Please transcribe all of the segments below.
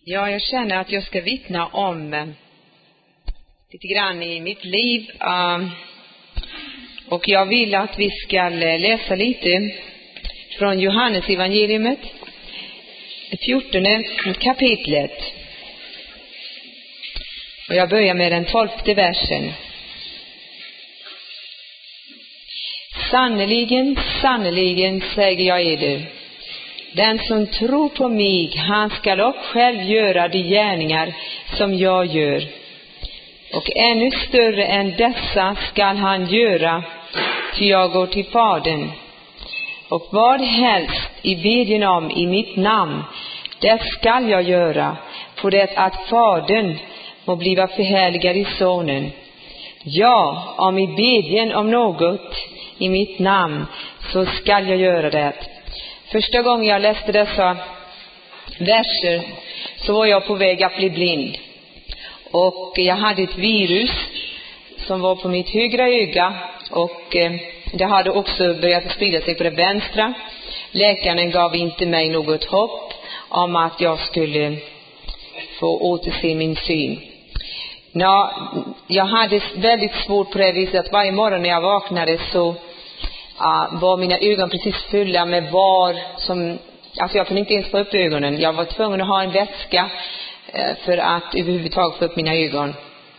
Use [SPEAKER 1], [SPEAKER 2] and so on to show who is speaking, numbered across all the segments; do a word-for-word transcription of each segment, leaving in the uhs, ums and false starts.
[SPEAKER 1] Ja, jag känner att jag ska vittna om eh, lite grann i mitt liv. Uh, och jag vill att vi ska läsa lite från Johannes evangeliet, fjortonde kapitlet. Och jag börjar med den tolfte versen. Sannerligen, sannerligen säger jag eder, den som tror på mig, han skall också själv göra de gärningar som jag gör. Och ännu större än dessa skall han göra, ty jag går till Fadern. Och vad helst I bedjen om i mitt namn, det skall jag göra, på det att Fadern må bliva förhärligad i Sonen. Ja, om I bedjen om något i mitt namn, så skall jag göra det. Första gången jag läste dessa verser så var jag på väg att bli blind. Och jag hade ett virus som var på mitt högra öga, och eh, det hade också börjat sprida sig på det vänstra. Läkaren gav inte mig något hopp om att jag skulle få återse min syn. Nå, jag hade väldigt svårt på det viset att varje morgon när jag vaknade så uh, var mina ögon precis fulla med var som, alltså jag kunde inte ens få upp ögonen. Jag var tvungen att ha en vätska uh, för att överhuvudtaget få upp mina ögon.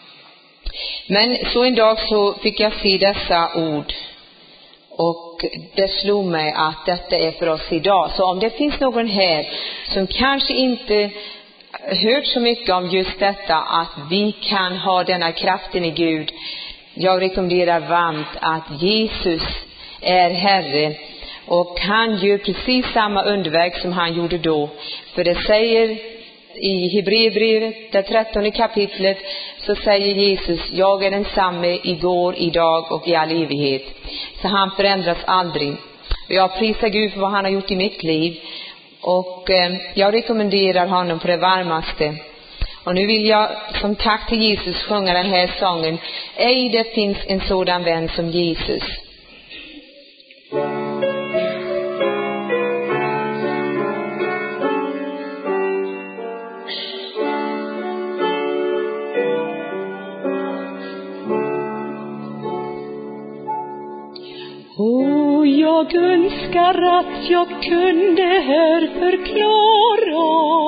[SPEAKER 1] Men så en dag så fick jag se dessa ord, och det slog mig att detta är för oss idag. Så om det finns någon här som kanske inte hört så mycket om just detta, att vi kan ha denna kraften i Gud, jag rekommenderar varmt att Jesus är Herre, och han gör precis samma underverk som han gjorde då. För det säger i Hebreerbrevet, det trettonde kapitlet, så säger Jesus, jag är densamme igår, idag och i all evighet. Så han förändras aldrig. Och jag prisar Gud för vad han har gjort i mitt liv, och eh, jag rekommenderar honom på det varmaste. Och nu vill jag som tack till Jesus sjunga den här sången, ej det finns en sådan vän som Jesus.
[SPEAKER 2] Och jag önskar att jag kunde här förklara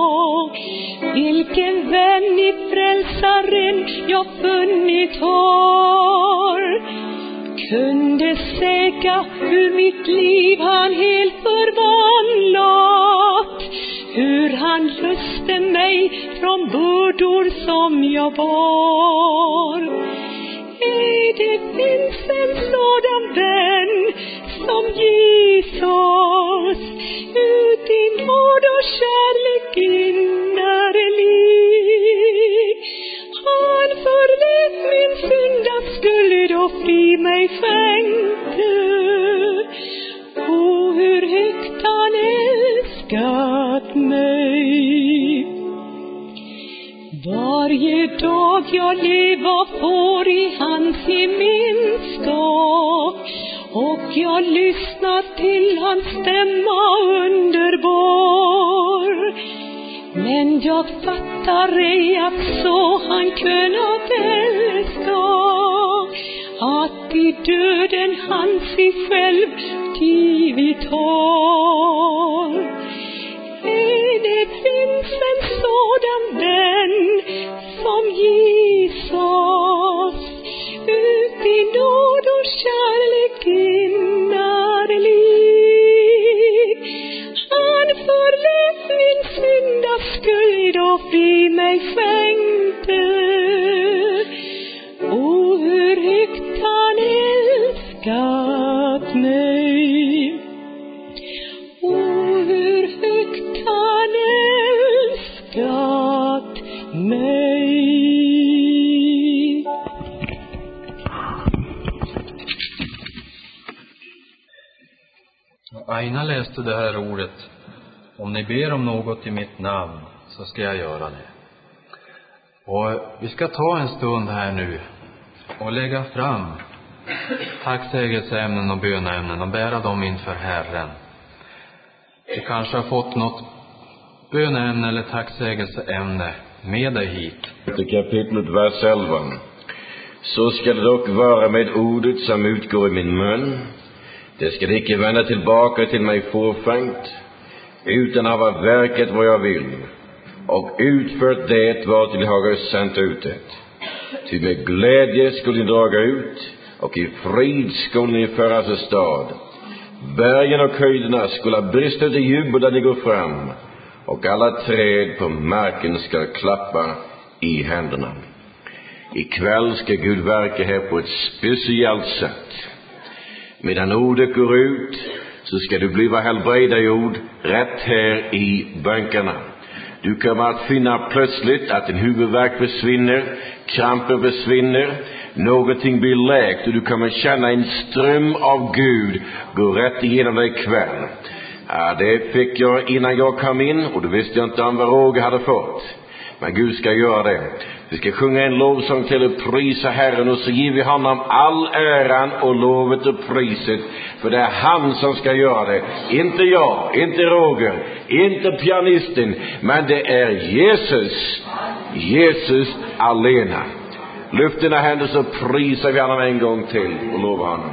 [SPEAKER 2] vilken vän I frälsaren jag funnit har. Kunde säga hur mitt liv han helt förvandlat, hur han löste mig från bördor som jag bar. Det finns en sådan vän som Jesus, ut I nåd och kärlek innerlig. Han förlät min syndaskuld och fri mig skänkte. Och hur högt han älskat mig. Varje dag jag lever får I hans gemenskap, och jag lyssnar till hans stämma underbar. Men jag fattar ej att så han kunnat älska, att I döden han sig själv givit har. Det finns en sådan vän som Jesus, ut I nåd och kärlek innerlig. Han förlät min syndaskuld och fri mig skänkte. Och hur högt han älskat mig.
[SPEAKER 3] Aina läste det här ordet, om ni ber om något i mitt namn så ska jag göra det. Och vi ska ta en stund här nu och lägga fram tacksägelseämnen och böneämnen och bära dem inför Herren. Du kanske har fått något böneämne eller tacksägelseämne med dig hit.
[SPEAKER 4] Kapitlet vers elva. Så ska det dock vara med ordet som utgår i min mun. Det ska icke vända tillbaka till mig fåfängt, utan hava verket vad jag vill, och utfört det vad till jag har sänt ut det. Ty med glädje skulle ni draga ut, och i frid skulle ni föras i stad. Bergen och höjderna skulle brista ut i jubel där ni går fram, och alla träd på marken ska klappa i händerna. Ikväll ska Gud verka här på ett speciellt sätt. Medan ordet går ut så ska du bliva helbreda i ord rätt här i bänkarna. Du kommer att finna plötsligt att din huvudvärk försvinner, krampen försvinner, någonting blir läkt och du kommer känna en ström av Gud gå rätt igenom dig ikväll. Ja, det fick jag innan jag kom in och då visste jag inte om vad Roger hade fått. Men Gud ska göra det. Vi ska sjunga en lovsång till att prisa Herren, och så ger vi honom all äran och lovet och priset. För det är han som ska göra det. Inte jag, inte Roger, inte pianisten, men det är Jesus. Jesus alena. Lyft dina händer så prisar vi honom en gång till och lovar honom.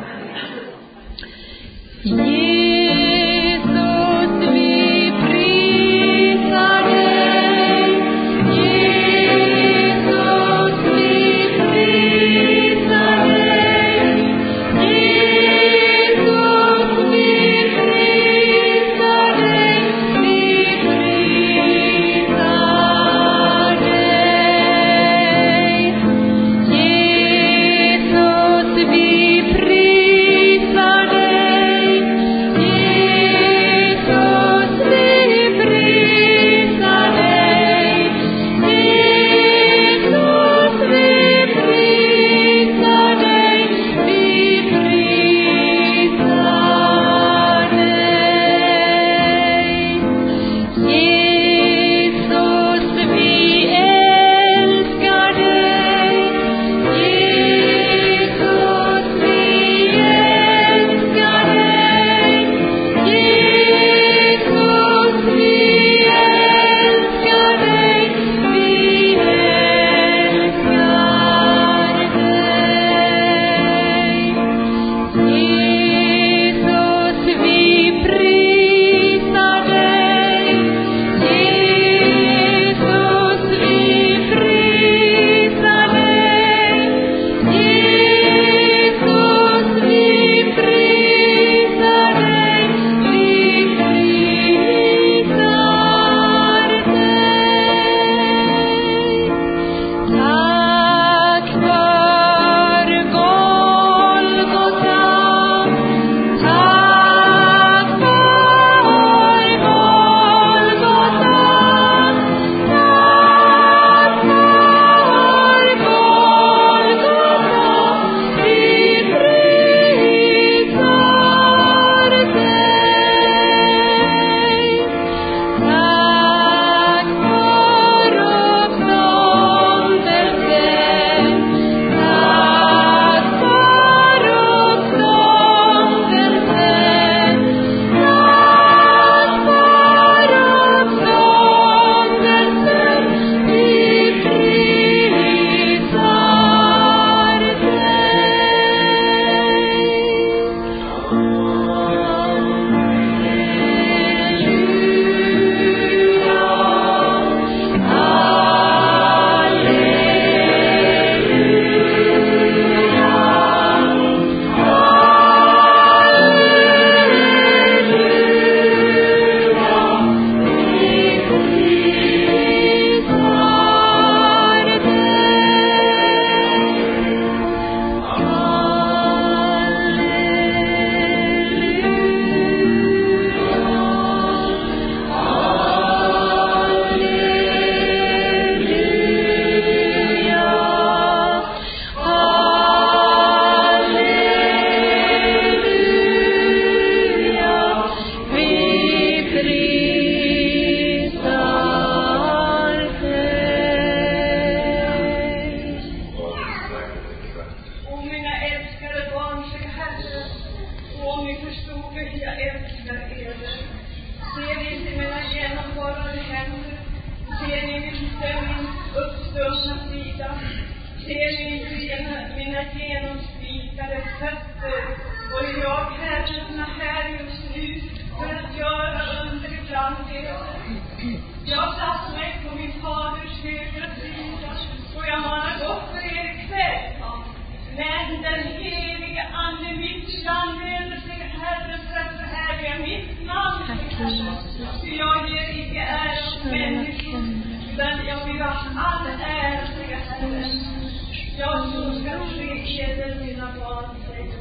[SPEAKER 2] inte min uppståndna sida. Se mina, mina genomsvikade fötter. Och jag, Herren, är här just nu för att göra under ibland er. Jag satt mig på min faders högra sida och jag manar gott för er ikväll. Men den helige ande mitt land över sig, Herren, för att förhärliga mitt namn. För jag ger icke ära åt människor, utan jag vill ha all ära, säger Herren. Jag så ska ske eder, mina barn, säger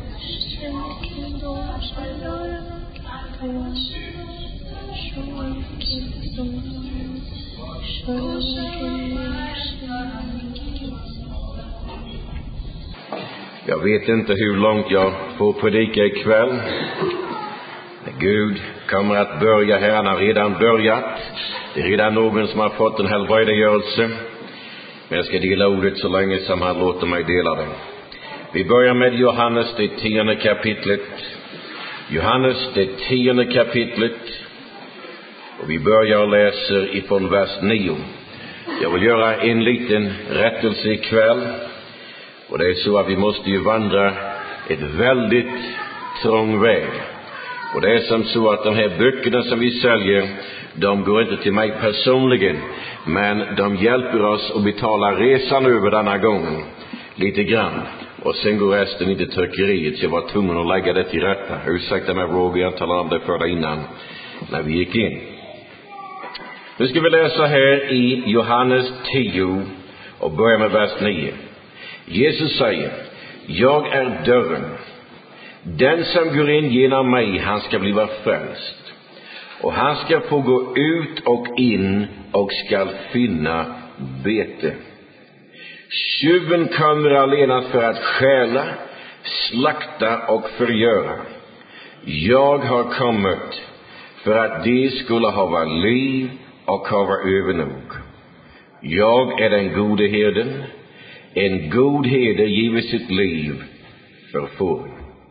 [SPEAKER 4] Jag vet inte hur långt jag får predika ikväll. Gud kommer att börja här. Han har redan börjat. Det är redan någon som har fått en helbredegörelse. Men jag ska dela ordet så länge som han låter mig dela det. Vi börjar med Johannes, det tionde kapitlet. Johannes, det tionde kapitlet. Och vi börjar och läser ifrån vers nio. Jag vill göra en liten rättelse ikväll. Och det är så att vi måste ju vandra ett väldigt trång väg. Och det är som så att de här böckerna som vi säljer, de går inte till mig personligen. Men de hjälper oss att betala resan över denna gången. Lite grann. Och sen går resten inte till tryckeriet. Så jag var tvungen att lägga det till rätta. Ursäkta mig, Roger, jag talade om det för dig innan. När vi gick in. Nu ska vi läsa här i Johannes tio. Och börja med vers nio. Jesus säger: jag är dörren. Den som går in genom mig, han ska bli frälst. Och han ska få gå ut och in och ska finna bete. Tjuven kommer allenast för att stjäla, slakta och förgöra. Jag har kommit för att de skulle ha liv och ha övernog. Jag är den gode herden. En god herde giver sitt liv för fåren.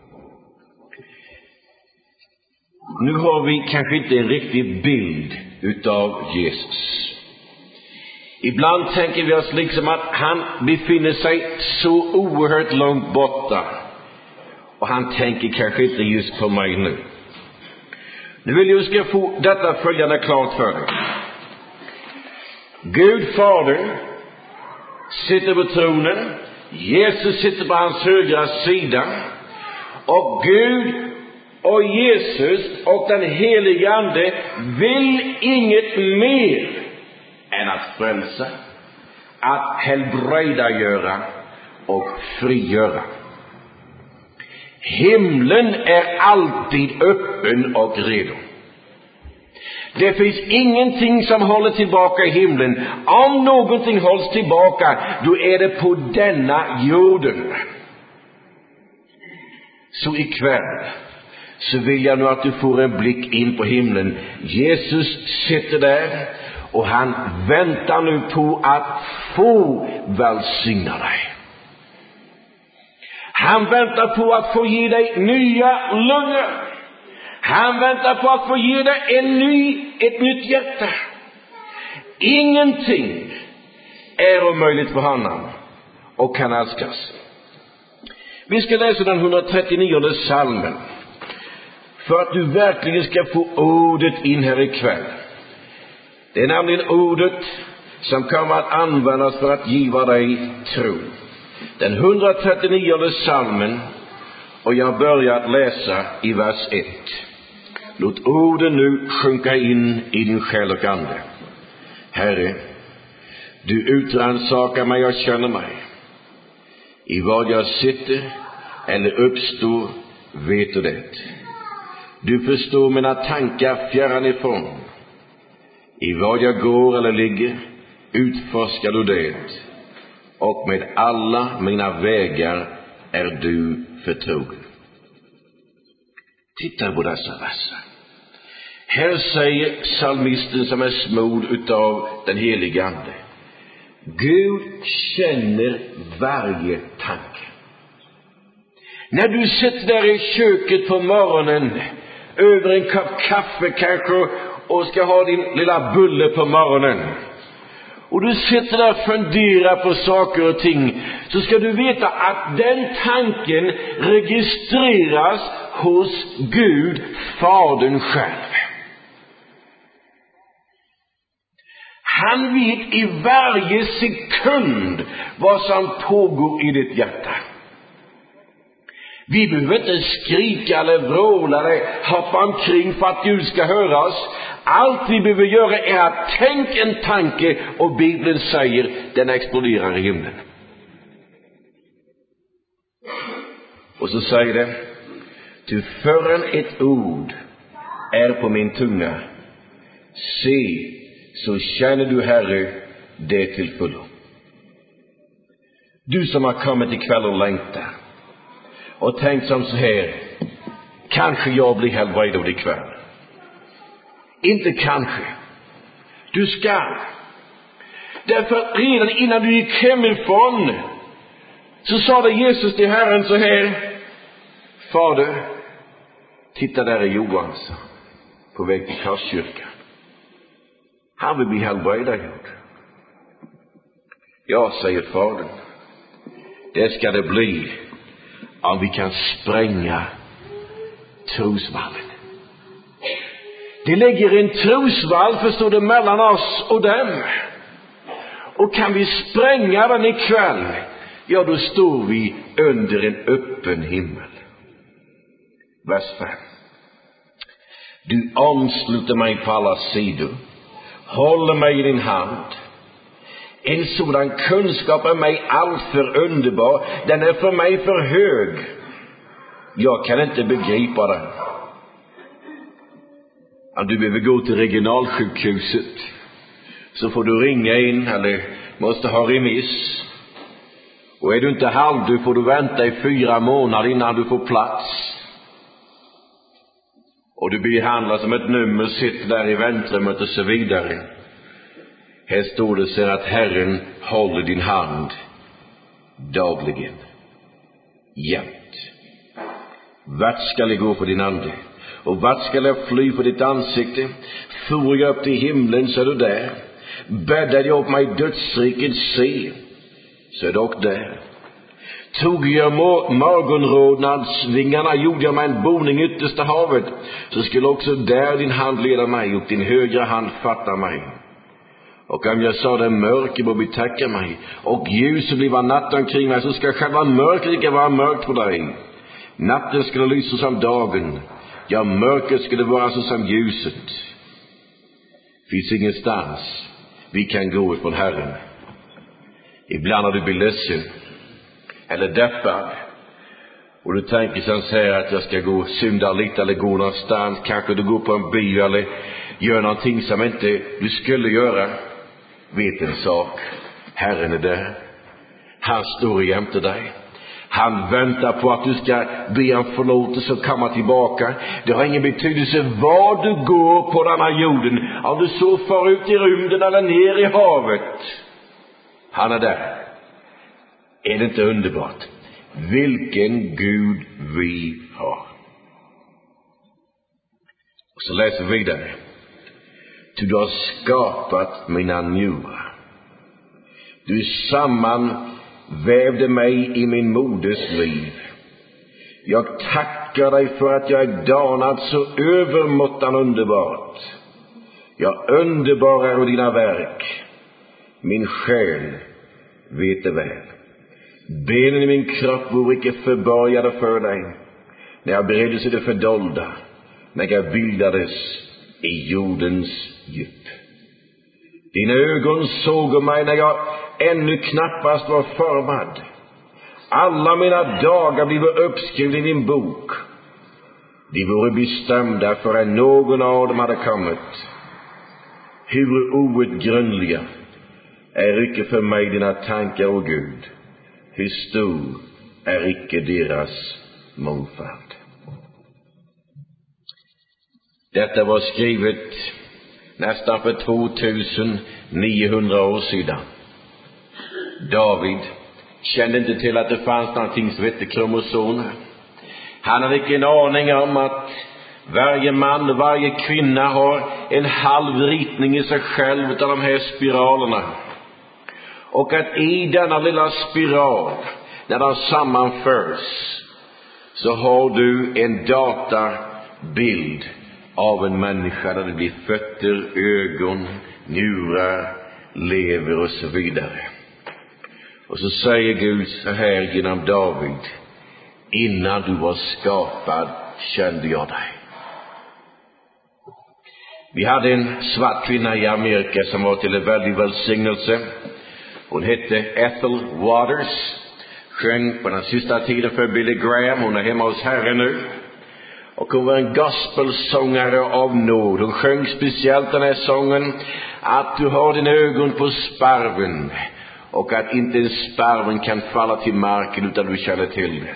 [SPEAKER 4] Nu har vi kanske inte en riktig bild utav Jesus. Ibland tänker vi oss liksom att han befinner sig så oerhört långt borta. Och han tänker kanske inte just på mig nu. Nu vill jag ska få detta följande klart för dig. Gud Fader sitter på tronen. Jesus sitter på hans högra sida. Och Gud och Jesus och den helige ande vill inget mer än att frälsa, att helbredagöra och frigöra. Himlen är alltid öppen och redo. Det finns ingenting som håller tillbaka i himlen. Om någonting hålls tillbaka, då är det på denna jorden. Så ikväll så vill jag nu att du får en blick in på himlen. Jesus sitter där och han väntar nu på att få välsigna dig. Han väntar på att få ge dig nya lungor. Han väntar på att få ge dig en ny, ett nytt hjärta. Ingenting är omöjligt för honom och kan älskas. Vi ska läsa den etthundratrettionionde salmen för att du verkligen ska få ordet in här ikväll. Det är nämligen ordet som kommer att användas för att giva dig tro. Den etthundratrettionionde salmen, och jag börjar att läsa i vers ett. Låt orden nu sjunka in i din själ och ande. Herre, du utransakar mig och känner mig. I vad jag sitter eller uppstår vet du det. Du förstår mina tankar fjärran ifrån. I vad jag går eller ligger utforskar du det. Och med alla mina vägar är du förtrogen. Titta på dessa verser. Här säger psalmisten som är smord utav den helige ande: Gud känner varje tanke. När du sitter där i köket på morgonen över en kopp kaffe kanske och ska ha din lilla bulle på morgonen, och du sitter där och funderar på saker och ting, så ska du veta att den tanken registreras hos Gud, Fadern själv. Han vet i varje sekund vad som pågår i ditt hjärta. Vi behöver inte skrika eller vråla eller hoppa omkring för att Gud ska höra oss. Allt vi behöver göra är att tänka en tanke, och Bibeln säger den exploderar i himlen. Och så säger det: ty förrän ett ord är på min tunga, se, så känner du, Herre, det till fullo. Du som har kommit ikväll och längtar och tänkt som så här: kanske jag blir helbrägdad ikväll. Inte kanske. Du ska. Därför redan innan du gick hemifrån så sa det Jesus till Herren så här: Fader, titta, där är Johans på väg till Karskyrkan. Han vill bli helbrägdad. Ja, säger Fadern, det ska det bli om vi kan spränga trosvallen. Det ligger en trosvall, förstår du, mellan oss och dem. Och kan vi spränga den ikväll, ja, då står vi under en öppen himmel. Vers fem. Du omsluter mig på alla sidor, håller mig i din hand. En sådan kunskap är mig alltför underbar. Den är för mig för hög. Jag kan inte begripa den. Om du behöver gå till regionalsjukhuset, så får du ringa in eller måste ha remiss. Och är du inte halvdöd får du vänta i fyra månader innan du får plats. Och du behandlas som ett nummer, sitter där i väntrummet och så vidare. Här står det så att Herren håller din hand dagligen, jämt. Vart ska jag gå för din ande? Och vart ska jag fly för ditt ansikte? For jag upp till himlen, så är du där. Bäddade jag upp mig i dödsriket, se, så är du också där. Tog jag morgonrodnadsvingarna, gjorde jag mig en boning i yttersta havet, så skulle också där din hand leda mig och din högra hand fatta mig. Och om jag sa det mörker må betacka mig, och ljuset bliva natt omkring mig, så ska själva mörkret icke vara mörkt på dig. Natten skulle lysa som dagen, ja, mörkret skulle vara så som ljuset. Finns ingenstans vi kan gå ifrån Herren. Ibland har du blivit ledsen eller deppad, och du tänker sen säga att jag ska gå synda lite eller gå någonstans. Kanske du går på en bio eller gör någonting som inte du skulle göra. Vet en sak: Herren är där. Han står jämte dig. Han väntar på att du ska be om förlåtelse och komma tillbaka. Det har ingen betydelse var du går på denna jorden, om du så far ut i rymden eller ner i havet. Han är där. Är det inte underbart? Vilken Gud vi har. Och så läser vi vidare. Ty du har skapat mina njurar. Du sammanvävde mig i min moders liv. Jag tackar dig för att jag är danad så övermåttan underbart. Jag underbarar dina verk. Min själ vet det väl. Benen i min kropp vore icke förbörjade för dig, när jag bereddes i det fördolda, när jag bildades i jordens djup. Dina ögon såg mig när jag ännu knappast var formad. Alla mina dagar blev uppskrivna i din bok. De vore bestämda förrän någon av dem hade kommit. Hur outgrundliga är icke för mig dina tankar, o Gud. Hur stor är icke deras mångfald. Detta var skrivet nästan för tvåtusenniohundra år sedan. David kände inte till att det fanns någonting som hette kromosomer. Han hade icke en aning om att varje man och varje kvinna har en halv ritning i sig själv av de här spiralerna. Och att i denna lilla spiral, när den sammanförs, så har du en databild av en människa där det blir fötter, ögon, njurar, lever och så vidare. Och så säger Gud så här genom David: innan du var skapad kände jag dig. Vi hade en svart kvinna i Amerika som var till en väldig välsignelse. Hon hette Ethel Waters. Sjöng på den sista tiden för Billy Graham. Hon är hemma hos Herren nu. Och hon var en gospelsångare av nåd. Hon sjöng speciellt den här sången: att du har din ögon på sparven, och att inte en sparven kan falla till marken utan du känner till det.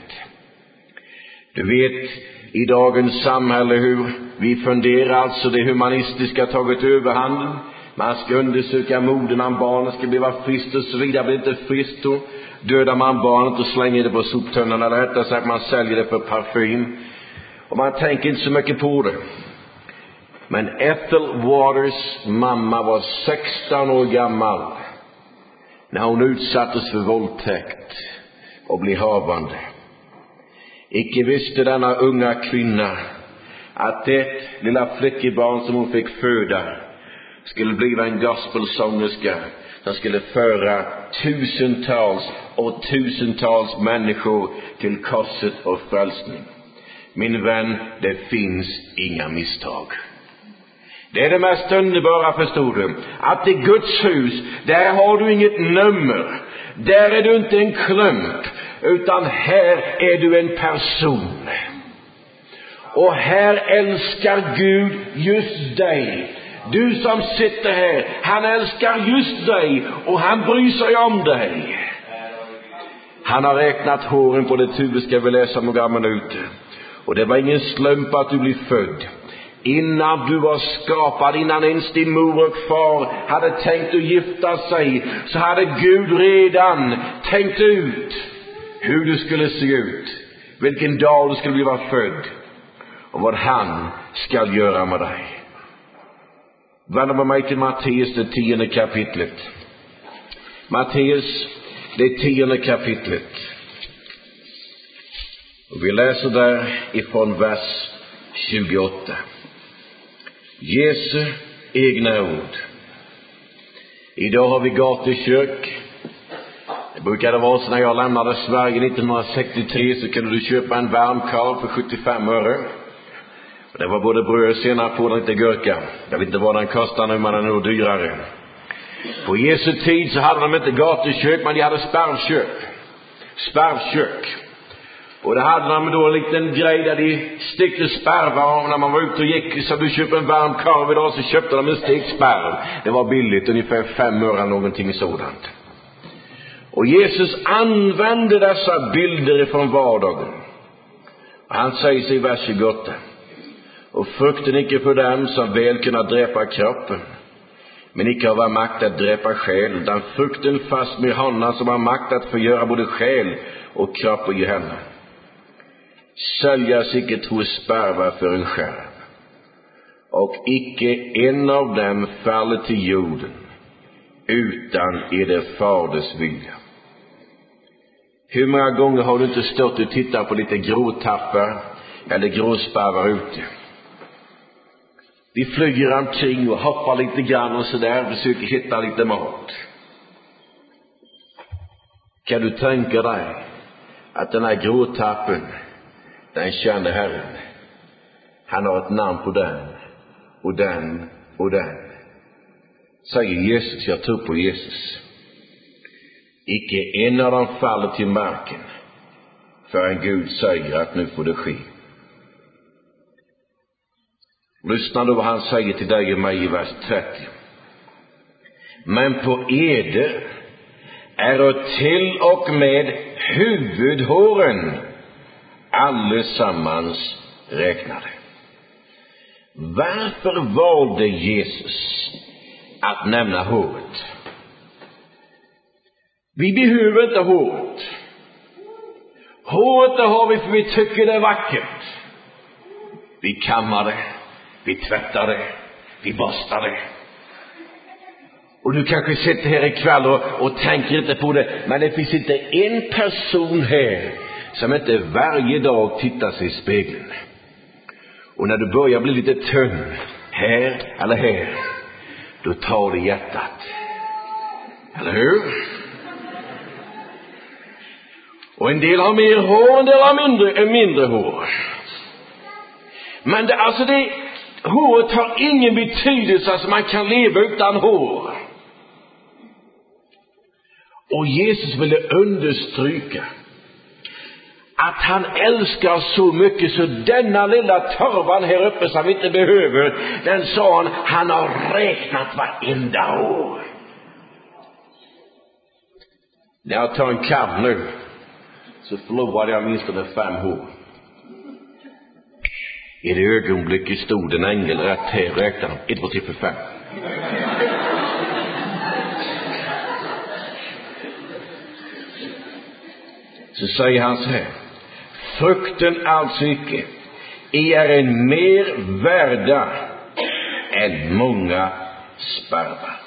[SPEAKER 4] Du vet, i dagens samhälle hur vi funderar, alltså det humanistiska tagit överhanden. Man ska undersöka moden om barnet ska bli friskt och så vidare. Blir inte friskt, då dödar man barnet och slänger det på soptunnan, eller rättare sagt man säljer det för parfym. Och man tänker inte så mycket på det. Men Ethel Waters mamma var sexton år gammal när hon utsattes för våldtäkt och blev havande. Icke visste denna unga kvinna att det lilla flickebarn som hon fick föda skulle bli en gospelsångerska som skulle föra tusentals och tusentals människor till korset och frälsning. Min vän, det finns inga misstag. Det är det mest underbara, förstår du, att i Guds hus, där har du inget nummer. Där är du inte en klump, utan här är du en person. Och här älskar Gud just dig. Du som sitter här, han älskar just dig och han bryr sig om dig. Han har räknat håren på det huvud, ska vi läsa några minuter. Och det var ingen slump att du blev född. Innan du var skapad, innan ens din mor och far hade tänkt att gifta sig, så hade Gud redan tänkt ut hur du skulle se ut, vilken dag du skulle bli född och vad han ska göra med dig. Vänder med mig till Matteus, det tionde kapitlet. Matteus, det tionde kapitlet. Och vi läser där ifrån vers tjugoåtta. Jesu egna ord. Idag har vi gatukök. Det brukade vara så när jag lämnade Sverige nittonhundrasextiotre, så kunde du köpa en varm korv för sjuttiofem öre. Och det var både bröd och senap på och lite gurka. Jag vet inte vad den kostar nu, men den är nog dyrare. På Jesu tid så hade de inte gatukök, men de hade sparvkök. Sparvkök. Och det hade de då en liten grej där de stickte sparvar, och när man var ute och gick så du köpte en varm korv idag, så köpte de en stekt sparv. Det var billigt, ungefär fem öre, någonting sådant. Och Jesus använde dessa bilder från vardagen. Och han säger sig i vers tjugoåtta: och frukten icke för dem som väl kunna dräpa kroppen, men icke har makt att dräpa själ, utan frukten fast med honom som har makt att förgöra både själ och kropp i henne. Säljas icke två sparvar för en skärv, och icke en av dem faller till jorden utan i det faders vilja. Hur många gånger har du inte stått och tittat på lite gråtappar eller gråsparvar ute? De flyger omkring och hoppar lite grann och sådär och försöker hitta lite mat. Kan du tänka dig att den här gråtappen, den kände Herren. Han har ett namn på den och den och den. Säger Jesus, jag tror på Jesus. Icke en av dem faller till marken förrän Gud säger att nu får det ske. Lyssna då vad han säger till dig och mig i vers trettio. Men på eder är till och med huvudhåren allesammans räknade. Varför valde Jesus att nämna håret? Vi behöver inte håret. Håret har vi för vi tycker det är vackert. Vi kammar det, vi tvättar det, vi borstar det. Och du kanske sitter här ikväll och, och tänker inte på det. Men det finns inte en person här som inte varje dag tittar sig i spegeln. Och när du börjar bli lite tunn, här eller här, då tar det hjärtat. Eller hur? Och en del har mer hår, en del har mindre, mindre hår. Men det, alltså det, håret har ingen betydelse, alltså man kan leva utan hår. Och Jesus ville understryka att han älskar så mycket så denna lilla törvan här uppe som vi inte behöver, den sa han, han har räknat varenda år. När jag tar en kam nu så förlorade jag minst under fem hår. I det ögonblicket stod en ängel rätt här, räknade han ett, två, tre, fyra, fem. Så säger han så här: frukten alltså icke, är en mer värda än många sparvar.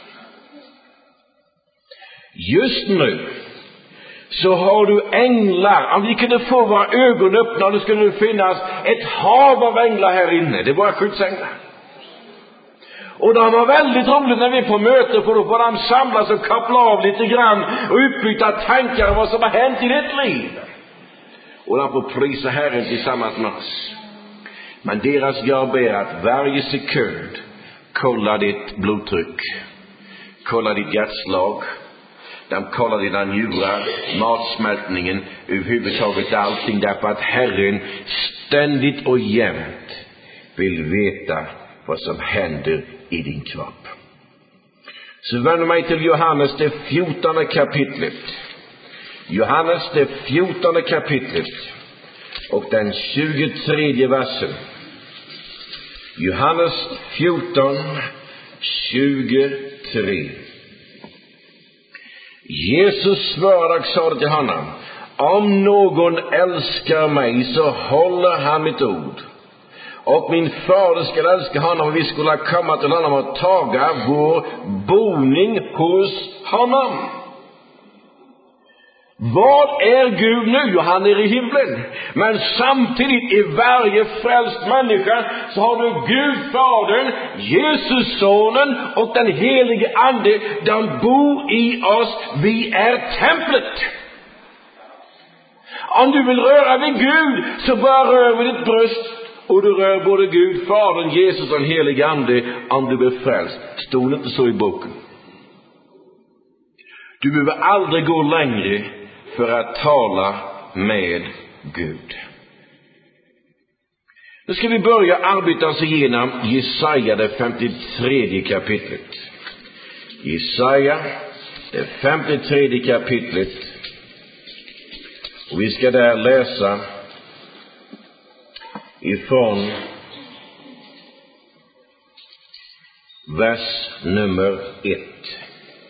[SPEAKER 4] Just nu så har du änglar. Om vi kunde få våra ögon öppna, då skulle det finnas ett hav av änglar här inne. Det är våra skyddsänglar. Och de har väldigt roligt när vi är på möte, för då får de samlas och koppla av lite grann och utbyta tankar om vad som har hänt i ditt liv. Och de får prisa Herren tillsammans med oss. Men deras jobb är att varje sekund kolla ditt blodtryck, kolla ditt hjärtslag, de kollar dina njurar, matsmältningen, överhuvudtaget allting, därför att Herren ständigt och jämt vill veta vad som händer i din kropp. Så vänder mig till Johannes det fjortonde kapitlet. Johannes det fjortonde kapitlet och den tjugotredje versen. Johannes fjorton tjugotre. Jesus svarade och sa till honom: om någon älskar mig så håller han mitt ord. Och min fader ska älska honom, och vi skulle komma till honom och taga vår boning hos honom. Vad är Gud nu? Jo, han är i himlen. Men samtidigt i varje frälst människa så har du Gud Fadern, Jesus Sonen och den helige Ande. De bor i oss. Vi är templet. Om du vill röra vid Gud så bara rör vid ditt bröst. Och du rör både Gud, Fadern, Jesus och den helige Ande om du blir frälst. Stod inte så i boken. Du behöver aldrig gå längre för att tala med Gud. Nu ska vi börja arbeta oss igenom Jesaja det femtiotredje kapitlet. Jesaja det femtiotredje kapitlet. Och vi ska där läsa ifrån vers nummer ett.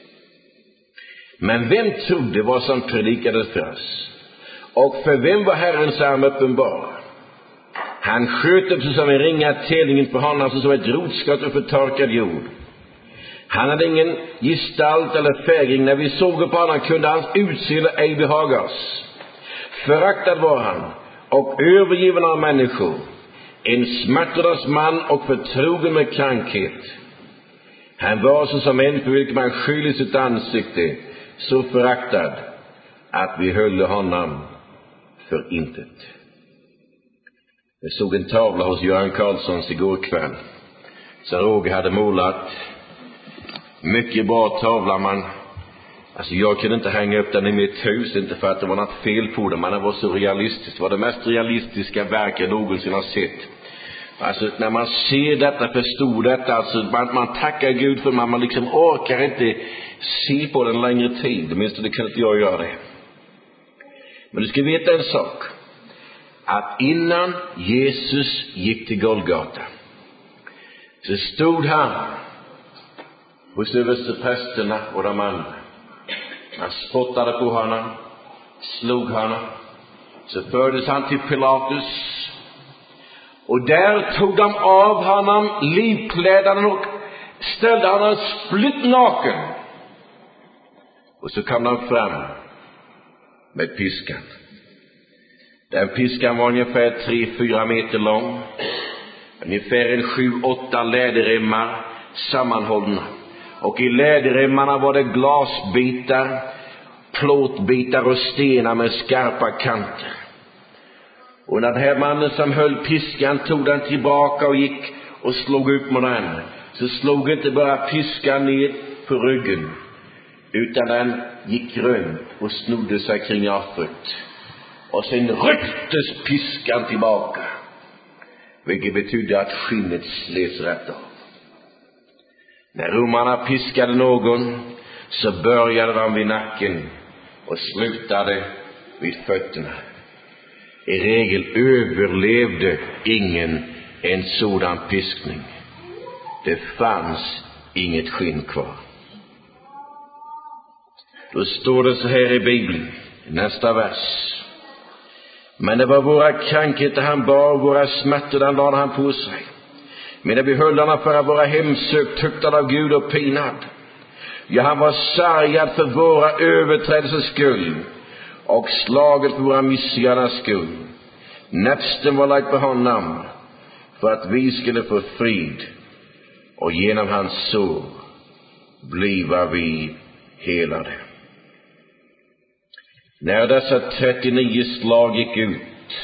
[SPEAKER 4] Men vem trodde vad som predikades för oss? Och för vem var Herrens arm uppenbar? Han sköt upp sig som en ringa tävling för honom, som ett rotskott och förtorkad jord. Han hade ingen gestalt eller färgning. När vi såg på honom kunde hans utseende ej behaga oss. Föraktad var han och övergiven av människor, en smärtornas man och förtrogen med krankhet. Han var så som en för vilken man skyller sitt ansikte, så föraktad att vi höll honom för intet. Jag såg en tavla hos Göran Karlssons igår kväll, så Roger hade målat. Mycket bra tavla, man. Alltså jag kunde inte hänga upp den i mitt hus, inte för att det var något fel på den, men det var så realistiskt. Det var det mest realistiska verk jag någonsin har sett. Alltså när man ser detta, förstår detta, alltså man, man tackar Gud för man, man liksom orkar inte se på den längre tid. Minst det kan inte jag göra det. Men du ska veta en sak. Att innan Jesus gick till Golgata så stod han hos översteprästerna och de andra. Han spottade på honom, slog honom. Så fördes han till Pilatus. Och där tog de av honom livkläderna och ställde han en splitt naken. Och så kom han fram med piskan. Den piskan var ungefär tre fyra meter lång. Ungefär en sju åtta läderremmar sammanhållna. Och i läderremmarna var det glasbitar, plåtbitar och stenar med skarpa kanter. Och när den här mannen som höll piskan tog den tillbaka och gick och slog upp med den, så slog inte bara piskan ner på ryggen, utan den gick runt och snodde sig kring offret. Och sen rycktes piskan tillbaka, vilket betydde att skinnet slets rätt av. När romarna piskade någon, så började de vid nacken och slutade vid fötterna. I regel överlevde ingen en sådan piskning. Det fanns inget skinn kvar. Då står det så här i Bibeln, nästa vers. Men det var våra krankheter han bar, våra smärtor den lade han på sig. Men vi höll honom för att vara hemsökt, tuktad av Gud och pinad. Ja, han var sargad för våra överträdelsers skull och slaget för våra missgärningars skull. Näpsten var lagt på honom för att vi skulle få frid, och genom hans sår bliva vi helade. När dessa trettionio slag gick ut,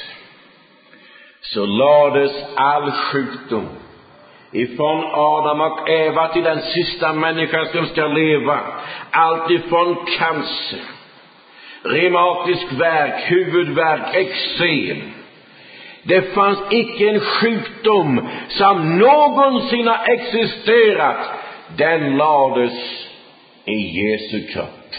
[SPEAKER 4] så lades all sjukdom ifrån Adam och Eva till den sista människan som ska leva, allt ifrån cancer, reumatisk värk, huvudvärk, eksem. Det fanns icke en sjukdom som någonsin har existerat. Den lades i Jesu kropp.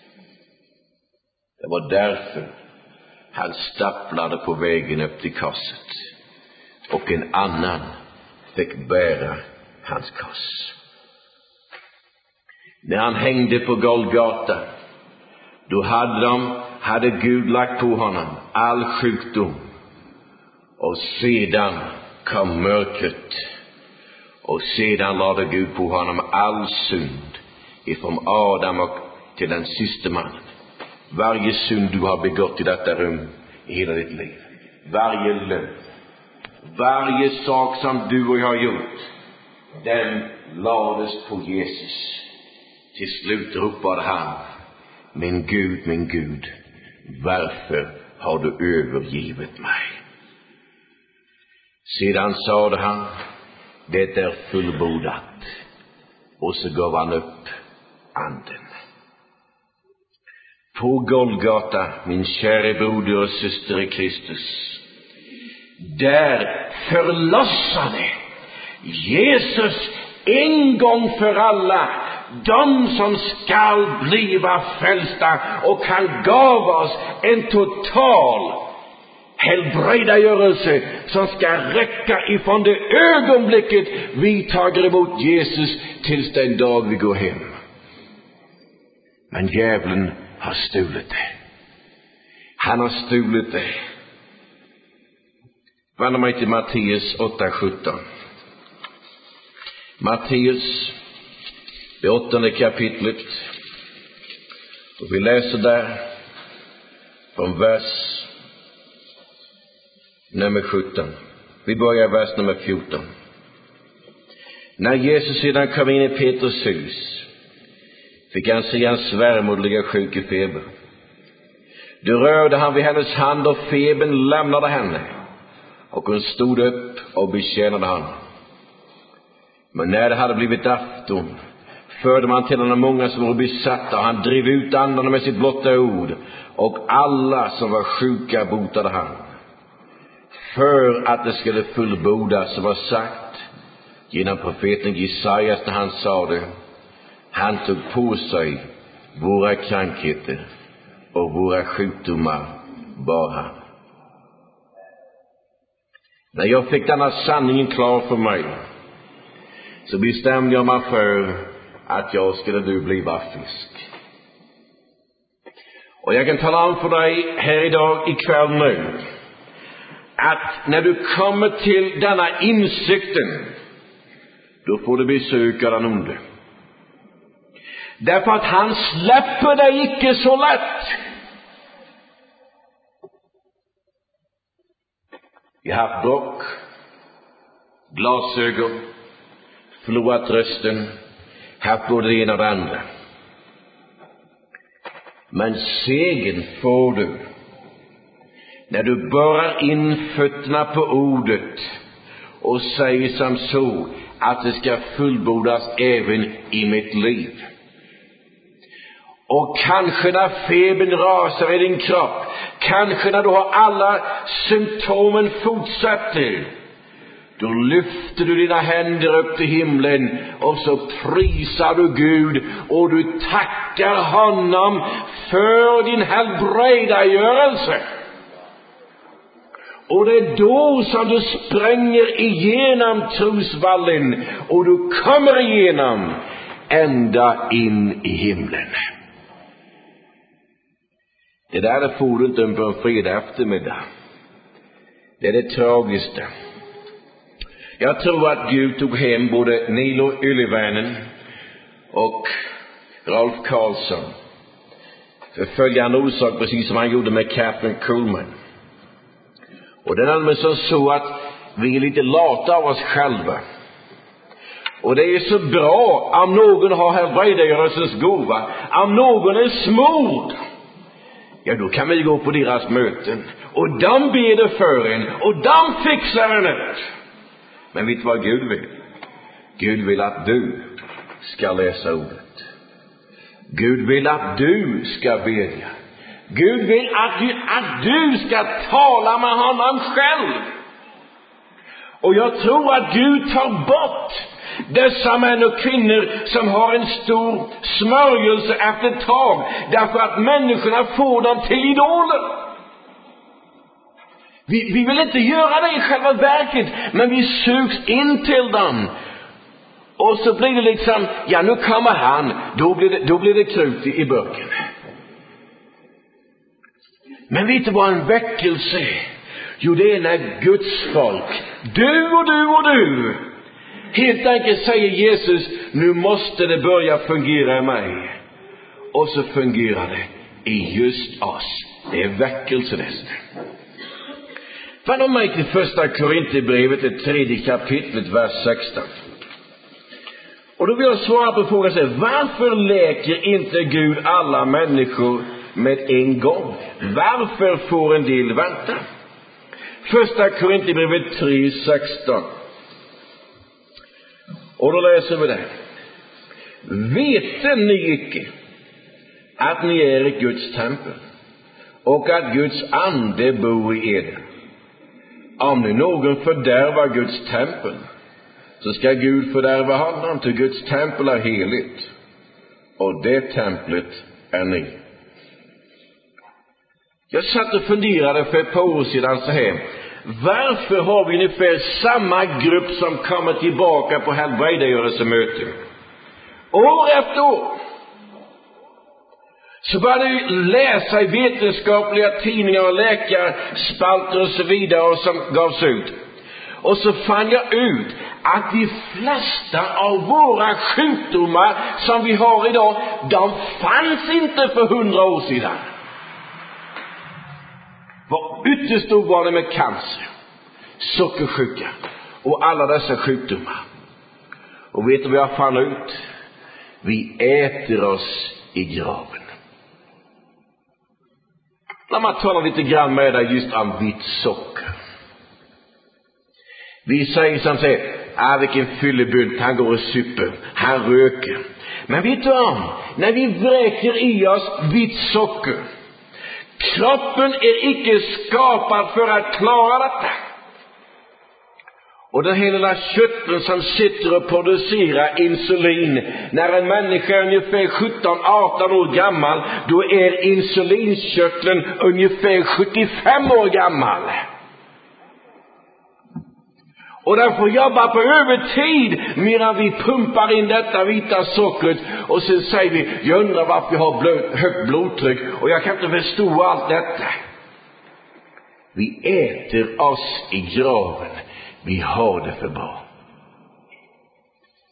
[SPEAKER 4] Det var därför han stapplade på vägen upp till korset, och en annan fick bära hans kors. När han hängde på Golgata, då hade de, hade Gud lagt på honom all sjukdom. Och sedan kom mörkret, och sedan lade Gud på honom all synd ifrån Adam och till den sista mannen. Varje synd du har begått i detta rum i hela ditt liv, varje lögn, varje sak som du och jag har gjort, den lades på Jesus. Till slut ropade han: min Gud, min Gud, varför har du övergivit mig? Sedan sade han: det är fullbordat. Och så gav han upp anden. På Golgata, min kära broder och syster i Kristus, där förlossade Jesus en gång för alla de som skall bliva frälsta, och han gav oss en total helbrägdagörelse som ska räcka ifrån det ögonblicket vi tager emot Jesus tills den dag vi går hem. Men djävulen har stulit det. Han har stulit det. Vandra mig till Matteus åtta sjutton. Matteus, det åttonde kapitlet. Och vi läser där från vers nummer sjutton. Vi börjar vers nummer fjorton. När Jesus sedan kom in i Petrus hus, fick han se hans svärmor ligga sjuk i feber. Då rörde han vid hennes hand, och febern lämnade henne, och hon stod upp och betjänade honom. Men när det hade blivit afton, förde man till honom många som var besatta, och han drev ut andarna med sitt blotta ord, och alla som var sjuka botade han. För att det skulle fullbordas som var sagt genom profeten Jesajas, när han sade: han tog på sig våra krankheter och våra sjukdomar bar han. När jag fick denna sanningen klar för mig, så bestämde jag mig för att jag skulle nu bli frisk. Och jag kan tala om för dig här idag ikväll nu, att när du kommer till denna insikten, då får du besöka den onde. Därför att han släpper dig icke så lätt. Vi har haft bråck, glasögon, förlorat rösten, haft både det ena och det andra. Men segern får du när du borrar in fötterna på ordet och säger som så att det ska fullbordas även i mitt liv. Och kanske när febern rasar i din kropp, kanske när du har alla symptomen fortsätter, då lyfter du dina händer upp till himlen och så prisar du Gud och du tackar honom för din helbrägdagörelse. Och det är då som du spränger igenom trosvallen och du kommer igenom ända in i himlen. Det där får du inte på en fredag eftermiddag. Det är det tragiska. Jag tror att Gud tog hem både Nilo Yllevännen och Rolf Karlsson för följande orsak, precis som han gjorde med Catherine Kuhlman. Och det är nämligen så att vi är lite lata av oss själva. Och det är så bra om någon har helbrägdagörelsens gåva, om någon är smord. Ja, då kan vi gå på deras möten och de ber för en och de fixar en ut. Men vet du vad Gud vill? Gud vill att du ska läsa ordet. Gud vill att du ska bedja. Gud vill att du, att du ska tala med honom själv. Och jag tror att Gud tar bort dessa män och kvinnor som har en stor smörjelse efter ett tag, därför att människorna får dem till idoler. Vi, vi vill inte göra det i själva verket, men vi sugs in till dem. Och så blir det liksom, ja nu kommer han, då blir det, då blir det krut i, i burken. Men vet du vad en väckelse är? Jo, det är när Guds folk, du och du och du, helt enkelt säger Jesus, nu måste det börja fungera i mig. Och så fungerar det i just oss. Det är väckelse nästan. Vad om mig till första Korinthierbrevet, det tredje kapitlet, vers sexton. Och då vill jag svara på frågan så här, varför läker inte Gud alla människor med en gång? Varför får en del vänta? Första Korinthierbrevet tre sexton. Och då läser vi det. Vet ni icke att ni är i Guds tempel och att Guds ande bor i er? Om nu någon fördärvar Guds tempel, så ska Gud fördärva honom, till Guds tempel är heligt, och det templet är ni. Jag satt och funderade för ett par år sedan så här. Varför har vi ungefär samma grupp som kommer tillbaka på helbrägdagörelsemöten? År efter år. Så började vi läsa i vetenskapliga tidningar och läkarspalter och så vidare som gavs ut. Och så fann jag ut att de flesta av våra sjukdomar som vi har idag, de fanns inte för hundra år sedan. Var ytterst ovanligt med cancer, sockersjuka och alla dessa sjukdomar. Och vet du vad jag fann ut? Vi äter oss i graven. När man talar lite grann med dig just om vitt socker. Vi säger som säger, ah vilken fyllebunt, han går och super, han röker. Men vet du om, när vi vräker i oss vitt socker, kroppen är icke skapad för att klara detta. Och den hela köttet som sitter och producerar insulin, när en människa är ungefär sjutton arton år gammal, då är insulinkörteln ungefär sjuttiofem år gammal. Och den får jobba på övertid medan vi pumpar in detta vita sockret. Och sen säger vi, jag undrar varför jag har blod, högt blodtryck och jag kan inte förstå allt detta. Vi äter oss i graven. Vi har det för bra.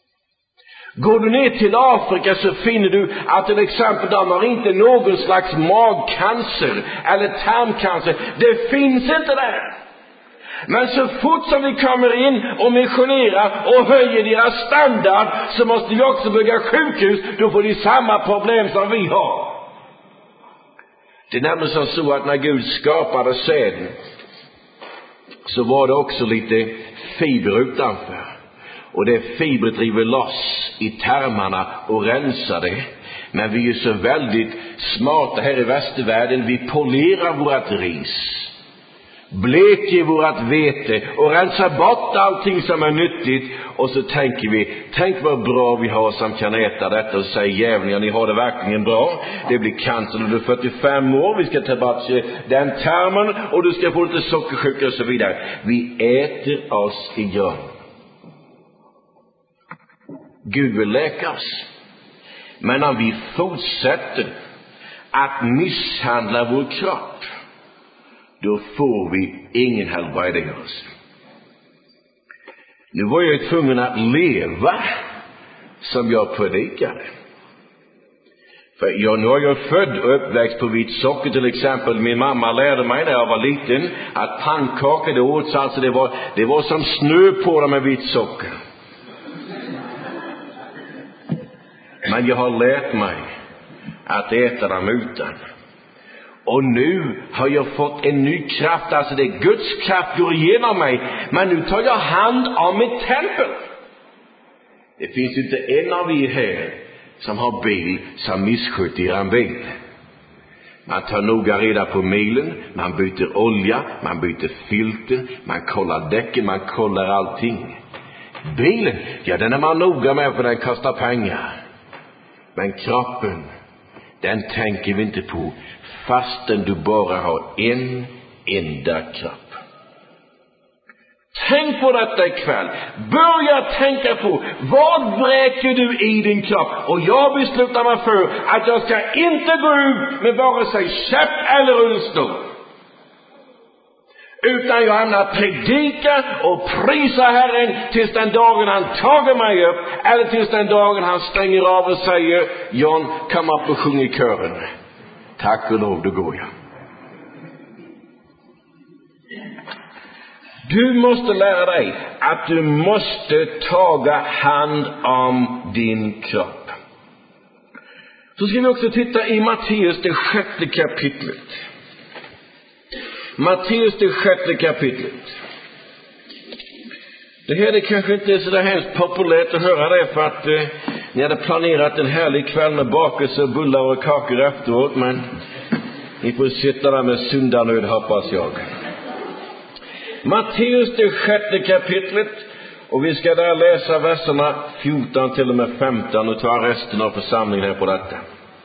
[SPEAKER 4] Går du ner till Afrika så finner du att till exempel de har inte någon slags magcancer eller tarmcancer. Det finns inte där. Men så fort som vi kommer in och missionerar och höjer deras standard, så måste vi också bygga sjukhus. Då får de samma problem som vi har. Det är nämligen så att när Gud skapade säden så var det också lite fiber utanför. Och det fiber driver loss i tarmarna och rensar det. Men vi är så väldigt smarta här i västvärlden. Vi polerar vårat ris, bleker vårat vete och rensar bort allting som är nyttigt. Och så tänker vi, tänk vad bra vi har som kan äta detta. Och säger djävulen, ni har det verkligen bra. Det blir cancer när du är fyrtiofem år. Vi ska ta bort den tarmen och du ska få lite sockersjuka och så vidare. Vi äter oss igen. Gud vill läka oss. Men om vi fortsätter att misshandla vår kropp, då får vi ingen helbrägdagörelse. Nu var jag tvungen att leva som jag predikade. För jag, nu är jag född och uppväxt på vitt socker till exempel. Min mamma lärde mig när jag var liten att pannkakor det åts, alltså det var, det var som snö på dem med vitt socker. Men jag har lärt mig att äta dem utan. Och nu har jag fått en ny kraft. Alltså det är Guds kraft går igenom mig. Men nu tar jag hand om mitt tempel. Det finns inte en av er här som har bil som missköter er bil. Man tar noga reda på milen. Man byter olja. Man byter filter. Man kollar däcken. Man kollar allting. Bilen, ja den är man noga med för den kostar pengar. Men kroppen, den tänker vi inte på fastän du bara har en enda kropp. Tänk på detta ikväll. Börja tänka på vad vräker du i din kropp. Och jag beslutar mig för att jag ska inte gå ut med vare sig käpp eller rullstol. Utan jag ämnar predika och prisa Herren tills den dagen han tager mig upp. Eller tills den dagen han stänger av och säger, John, kom upp och sjung i kören. Tack och lov, då går jag. Du måste lära dig att du måste taga hand om din kropp. Så ska vi också titta i Matteus det sjätte kapitlet. Matteus det sjätte kapitlet. Det här är kanske inte är så där hemskt populärt att höra det, för att eh, ni hade planerat en härlig kväll med bakelse och bullar och kakor efteråt, men ni får sitta där med syndanöd, hoppas jag. Matteus det sjätte kapitlet, och vi ska där läsa verserna fjorton till och med femton och ta resten av församlingen här på detta.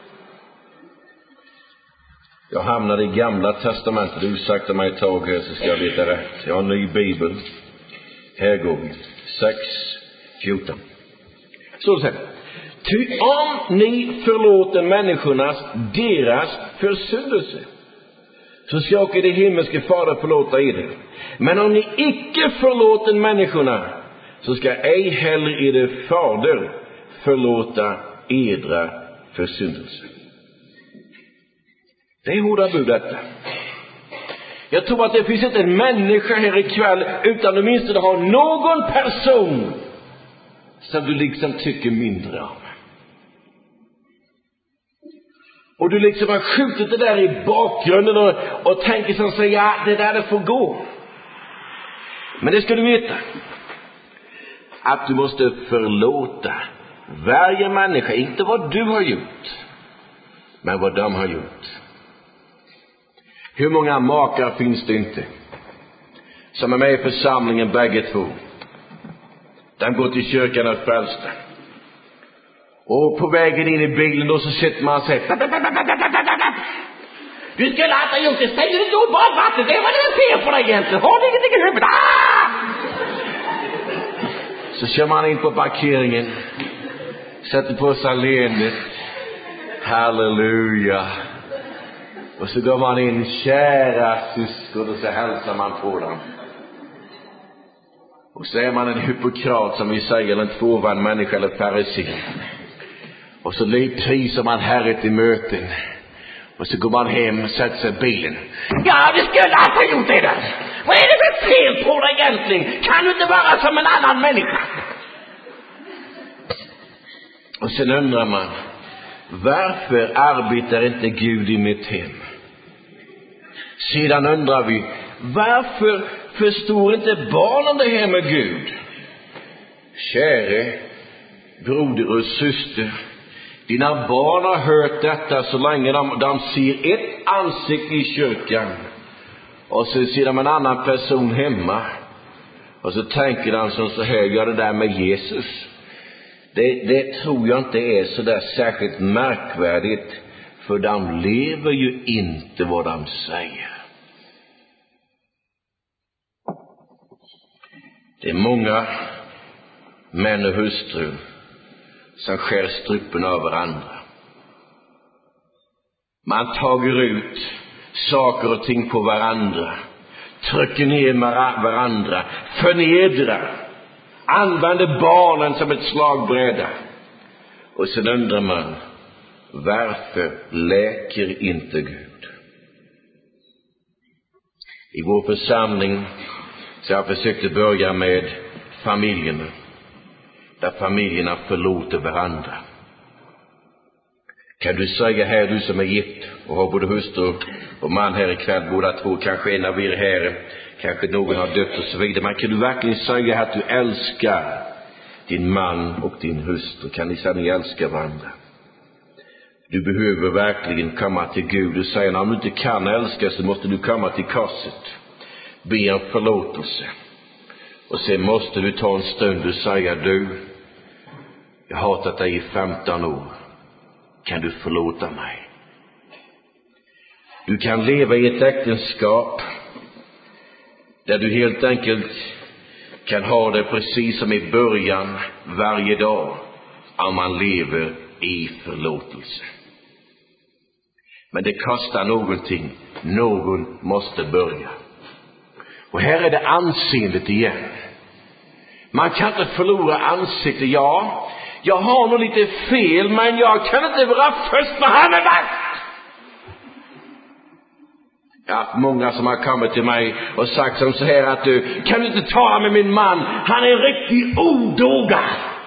[SPEAKER 4] Jag hamnade i Gamla testamentet. Ursäkta mig ett tag här så ska jag leta rätt. Jag har en ny bibel. Här går vi. sex fjorton. Så säger. Ty om ni förlåter människornas deras försyndelse, så ska också det himmelske Fader förlåta er. Men om ni icke förlåter människorna, så ska ej heller er Fader förlåta edra försyndelse. Det är hårda bud detta. Jag tror att det finns inte en människa här ikväll utan du minst har någon person som du liksom tycker mindre om. Och du liksom har skjutit det där i bakgrunden och, och tänker som säger, ja, det där det får gå. Men det ska du veta, att du måste förlåta varje människa, inte vad du har gjort, men vad de har gjort. Hur många makar finns det inte som är med i församlingen bägge två? De går till kyrkan och frälsta. Och på vägen in i bilen då så sitter man och säger, du skulle ha gjort det, ställer du då bara vatten, det var det fel på dig egentligen, har du ingenting i huvudet? Ah! Så kör man in på parkeringen, sätter på sig leendet, halleluja. Och så går man in, kära syskon, och så hälsar man på dem. Och så är man en hypokrat, som vi säger, eller en tvåvan människa eller farisé. Och så prisar man Herren till möten. Och så går man hem och sätter sig i bilen. Ja, det skulle jag ha gjort det där. Vad är det för fel på dig egentligen? Kan du inte vara som en annan människa? Och sen undrar man, varför arbetar inte Gud i mitt hem? Sedan undrar vi, varför förstår inte barnen det här med Gud? Käre broder och syster, dina barn har hört detta så länge de, de ser ett ansikte i kyrkan. Och så ser de en annan person hemma. Och så tänker de som så här, gör det där med Jesus. Det, det tror jag inte är så där särskilt märkvärdigt. För de lever ju inte vad de säger. Det är många män och hustrur som skär strupen av varandra. Man tager ut saker och ting på varandra, trycker ner varandra, förnedrar, använder barnen som ett slagbräda. Och sen undrar man, varför läker inte Gud? I vår församling så jag försökte börja med familjerna, där familjerna förlåter varandra. Kan du säga här, du som är gift och har både hustru och man här ikväll, båda två, kanske en av er här, kanske någon har dött och så vidare, men kan du verkligen säga att du älskar din man och din hustru? Kan ni säga att ni älskar varandra? Du behöver verkligen komma till Gud och säga, om du inte kan älska så måste du komma till korset, be om förlåtelse. Och sen måste du ta en stund och säga, du, jag har hatat dig i femton år. Kan du förlåta mig? Du kan leva i ett äktenskap där du helt enkelt kan ha det precis som i början varje dag, om man lever i förlåtelse. Men det kostar någonting. Någon måste börja. Och här är det anseendet igen. Man kan inte förlora ansiktet. Ja, jag har nog lite fel, men jag kan inte vara först med han är vakt. Jag har haft många som har kommit till mig och sagt som så här, att du kan inte tala med min man, han är en riktig odåga.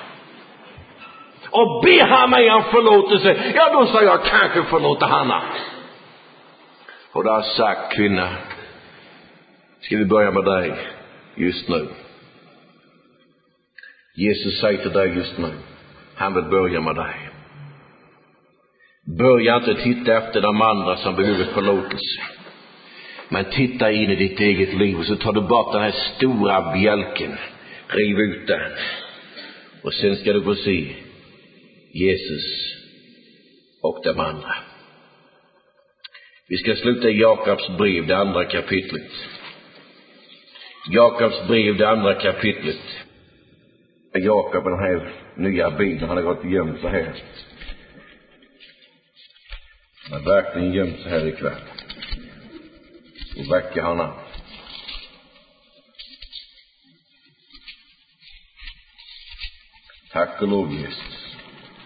[SPEAKER 4] Och be han mig om förlåtelse, ja då sa jag, kanske förlåta Hanna. Och då har sagt, kvinna, ska vi börja med dig just nu? Jesus säger till dig just nu, han vill börja med dig. Börja inte titta efter de andra som behöver förlåtelse, men titta in i ditt eget liv och så tar du bort den här stora bjälken, riv ut den, och sen ska du få se Jesus och de andra. Vi ska sluta i Jakobs brev, det andra kapitlet. Jakobs brev, det andra kapitlet. Jakob, den här nya bibeln, han har gått gömt så här. Han har verkligen gömt så här ikväll. Och väcker han an. Tack och lov, Jesus.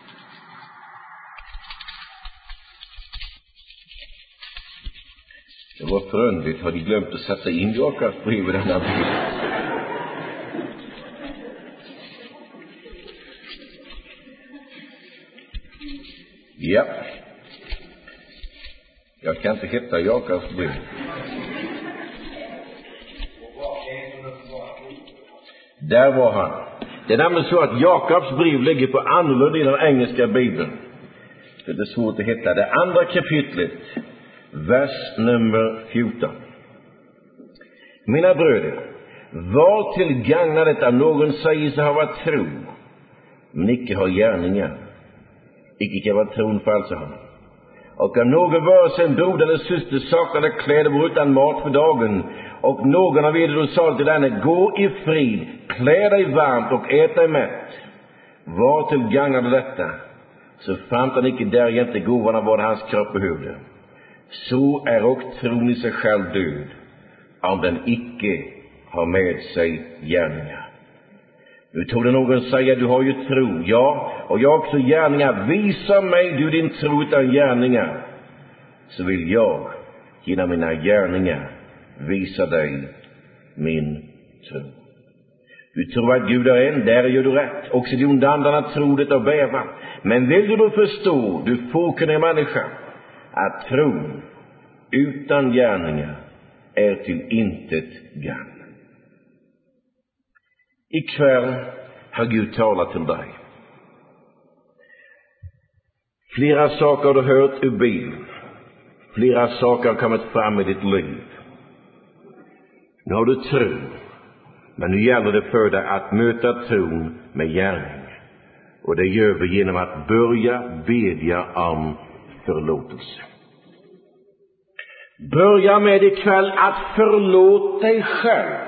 [SPEAKER 4] Det var förundligt. Har de glömt att sätta in Jakobs brev i den här bilden? Ja. Jag ska inte hitta Jakobs brev. Där var han. Det är nämligen så att Jakobs brev ligger på annorlunda i den engelska bibeln. Det är svårt att hitta. Det andra kapitlet, vers nummer fjorton. Mina bröder, vad till gagnar det att någon säger sig ha tro, men icke har gärningar? Icke kan vara tron falsk, han. Och om någon vare sig en broder eller syster saknade kläder och utan mat för dagen, och någon av er då sa till henne, gå i frid, klä dig varmt och ät dig mätt, vad till gagnade detta? Så framt han icke därjämte gåvan av vad hans kropp behövde. Så är och tron i sig själv död, om den icke har med sig gärningar. Nu trodde någon säga, du har ju tro. Ja, och jag också gärningar. Visa mig du din tro utan gärningar, så vill jag genom mina gärningar visa dig min tro. Du tror att Gud är en, där gör du rätt. Också de onda andarna tror det och bäva. Men vill du då förstå, du fåkunniga människa, att tron utan gärningar är till intet gagn. Ikväll har Gud talat till dig. Flera saker har du hört ur Bibeln. Flera saker har kommit fram i ditt liv. Nu har du tro. Men nu gäller det för dig att möta tron med gärning. Och det gör vi genom att börja bedja om förlåtelse. Börja med ikväll att förlåta dig själv.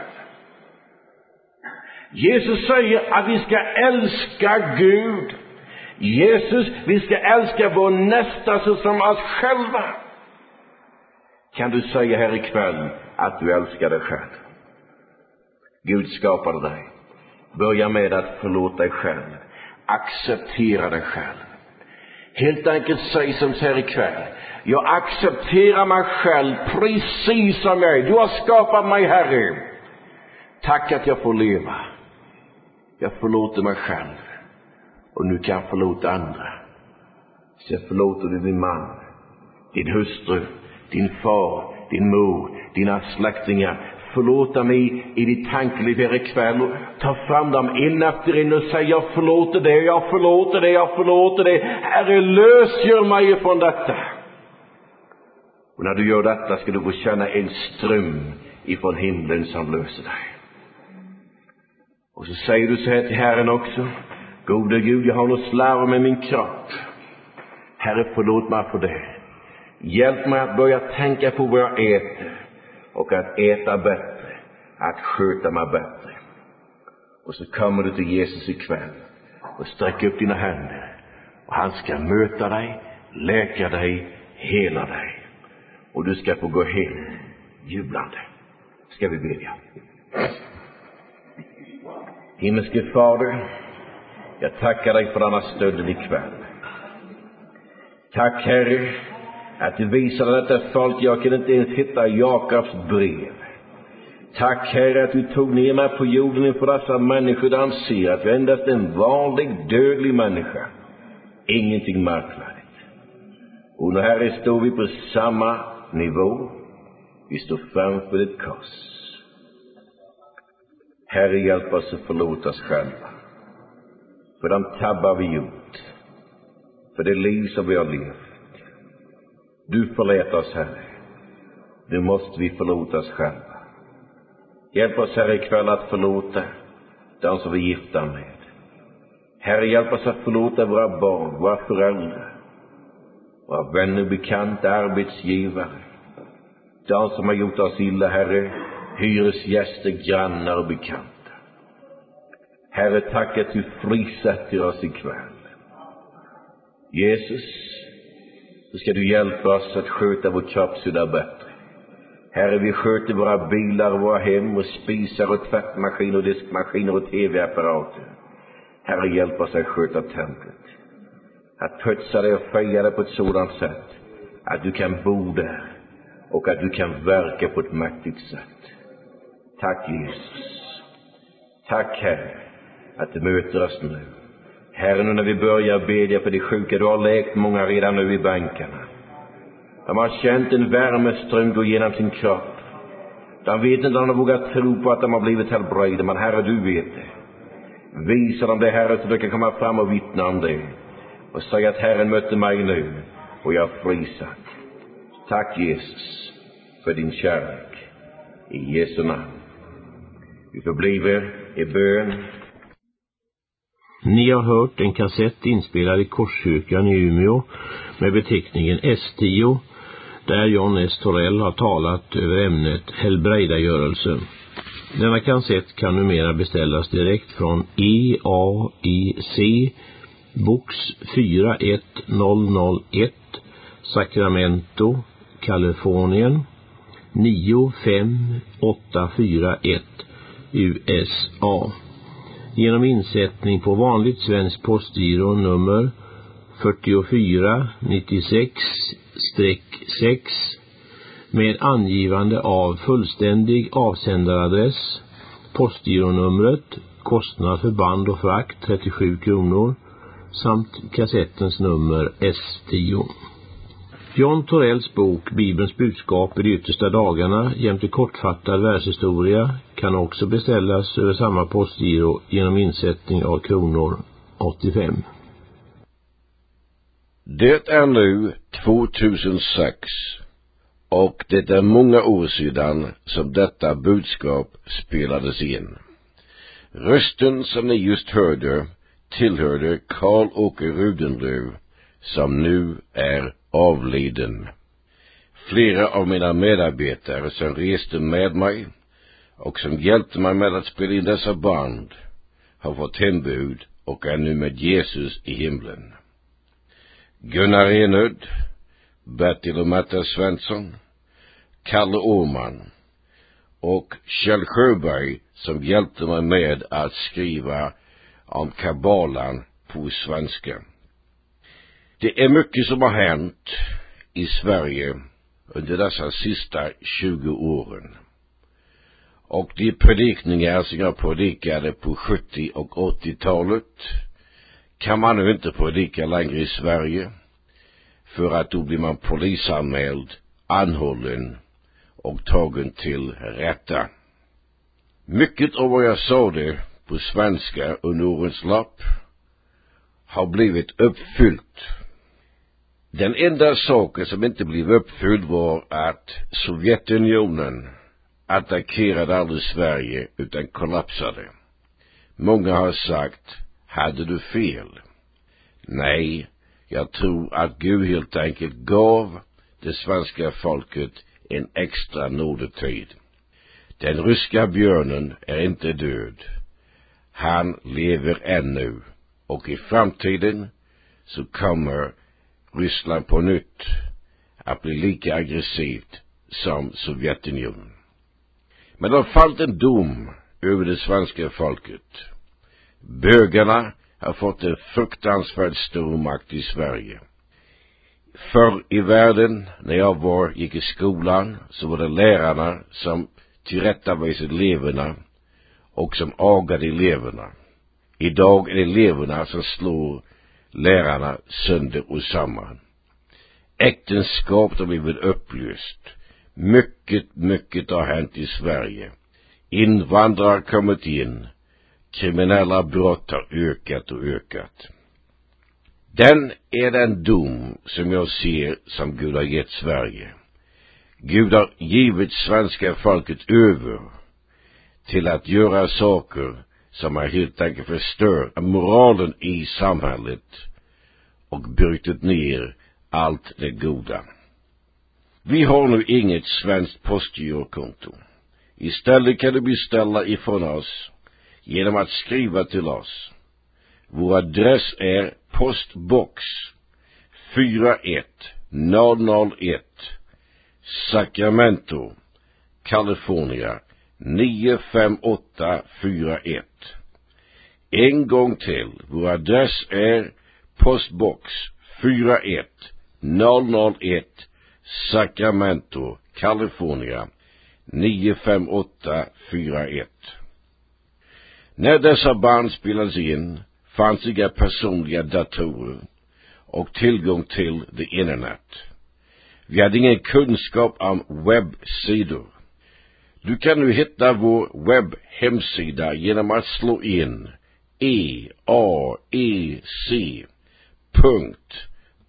[SPEAKER 4] Jesus säger att vi ska älska Gud. Jesus, vi ska älska vår nästa så som oss själva. Kan du säga här ikväll att du älskar dig själv? Gud skapade dig. Börja med att förlåta dig själv. Acceptera dig själv. Helt enkelt säg som så här ikväll: jag accepterar mig själv precis som jag är. Du har skapat mig, Herre. Tack att jag får leva. Jag förlåter mig själv. Och nu kan jag förlåta andra. Så jag förlåter du din man, din hustru, din far, din mor, dina släktingar. Förlåta mig i ditt tankeliv här ikväll. Och ta fram dem in efter in och säg: jag förlåter det, jag förlåter det, jag förlåter det. Herre, lösgör mig från detta. Och när du gör detta ska du få känna en ström ifrån himlen som löser dig. Och så säger du så här till Herren också: gode Gud, jag har något slarv med min kropp. Herre, förlåt mig för det. Hjälp mig att börja tänka på vad jag äter. Och att äta bättre. Att sköta mig bättre. Och så kommer du till Jesus ikväll. Och sträcker upp dina händer. Och han ska möta dig, läka dig, hela dig. Och du ska få gå hem jublande. Ska vi bedja. Himmelske Fader, jag tackar dig för denna stunden ikväll. Tack, Herre, att du visade detta folk. Jag kan inte ens hitta Jakobs brev. Tack, Herre, att du tog ner mig på jorden inför dessa människor. Där de ser att jag endast är en vanlig dödlig människa. Ingenting märkvärdigt. Och nu, Herre, står vi på samma nivå. Vi står framför ett kors. Herre, hjälp oss att förlåta oss själva. För de tabbar vi gjort. För det liv som vi har levt. Du förlät oss, Herre. Nu måste vi förlåta oss själva. Hjälp oss, Herre, ikväll att förlåta de som vi är gifta med. Herre, hjälp oss att förlåta våra barn, våra föräldrar, våra vänner, bekanta, arbetsgivare. De som har gjort oss illa, Herre, hyresgäster, grannar och bekanta. Herre, tack att du frisätter oss ikväll. Jesus, så ska du hjälpa oss att sköta vår kroppshydda bättre. Herre, vi sköter våra bilar och våra hem och spisar och tvättmaskiner och diskmaskiner och tv-apparater. Herre, hjälp oss att sköta templet. Att putsa det och feja det på ett sådant sätt att du kan bo där och att du kan verka på ett mäktigt sätt. Tack, Jesus. Tack, Herre, att du möter oss nu. Herre, nu när vi börjar bedja för de sjuka, du har läkt många redan nu i bänkarna. De har känt en värmeström gå genom sin kropp. De vet inte om de vågar tro på att de har blivit helbrägda, men Herre, du vet det. Visa dem det, Herre, så du kan komma fram och vittna om det. Och säga att Herren mötte mig nu och jag är frisatt. Tack, Jesus, för din kärlek. I Jesu namn. Vi förbliver i bön.
[SPEAKER 5] Ni har hört en kassett inspelad i Korskyrkan i Umeå med beteckningen S tio, där John S. Torell har talat över ämnet helbrägdagörelse. Denna kassett kan numera beställas direkt från E A I C, box fyra ett noll noll ett, Sacramento, Kalifornien nio fem åtta fyra ett, U S A. genom insättning på vanligt svensk postgiro nummer fyrtiofyra nittiosex sex med angivande av fullständig avsändaradress, postgironumret, kostnad för band och frakt trettiosju kronor samt kassettens nummer S tio. John Torells bok Bibelns budskap i de yttersta dagarna jämte kortfattad världshistoria kan också beställas över samma postgiro genom insättning av kronor åttiofem.
[SPEAKER 4] Det är nu tvåtusensex och det är många år sedan som detta budskap spelades in. Rösten som ni just hörde tillhörde Karl-Åke Rudenlöv som nu är avliden. Flera av mina medarbetare som reste med mig och som hjälpte mig med att spela in dessa band har fått hembud och är nu med Jesus i himlen. Gunnar Enöd, Bertil och Märta Svensson, Kalle Åman och Kjell Sjöberg som hjälpte mig med att skriva om kabbalan på svenska. Det är mycket som har hänt i Sverige under dessa sista tjugo åren. Och de predikningar som jag predikade på sjuttio- och åttiotalet kan man nu inte predika längre i Sverige, för att då blir man polisanmäld, anhållen och tagen till rätta. Mycket av vad jag sa det på svenska under årens lopp har blivit uppfyllt. Den enda saken som inte blev uppfylld var att Sovjetunionen attackerade aldrig Sverige utan kollapsade. Många har sagt, hade du fel? Nej, jag tror att Gud helt enkelt gav det svenska folket en extra nådetid. Den ryska björnen är inte död. Han lever ännu, och i framtiden så kommer Ryssland på nytt att bli lika aggressivt som Sovjetunionen. Men det har fallit en dom över det svenska folket. Bögarna har fått en fruktansvärt stor makt i Sverige. Förr i världen, när jag var, gick i skolan, så var det lärarna som tillrättavisade eleverna och som agade eleverna. Idag är det eleverna som slår lärarna sönder och samman. Äktenskap har blivit upplöst. Mycket, mycket har hänt i Sverige. Invandrare har kommit in. Kriminella brott har ökat och ökat. Den är den dom som jag ser som Gud har gett Sverige. Gud har givit svenska folket över till att göra saker som har helt enkelt förstört moralen i samhället och brutit ner allt det goda. Vi har nu inget svenskt postgirokonto. Istället kan du beställa ifrån oss genom att skriva till oss. Vår adress är postbox fyra ett noll noll ett Sacramento, California nio fem åtta fyra ett. En gång till, vår adress är postbox fyra ett noll noll ett Sacramento, California nio fem åtta fyra ett. När dessa band spelades in fanns inga personliga datorer och tillgång till the internet. Vi hade ingen kunskap om webbsidor. Du kan nu hitta vår webbhemsida genom att slå in e a e c punkt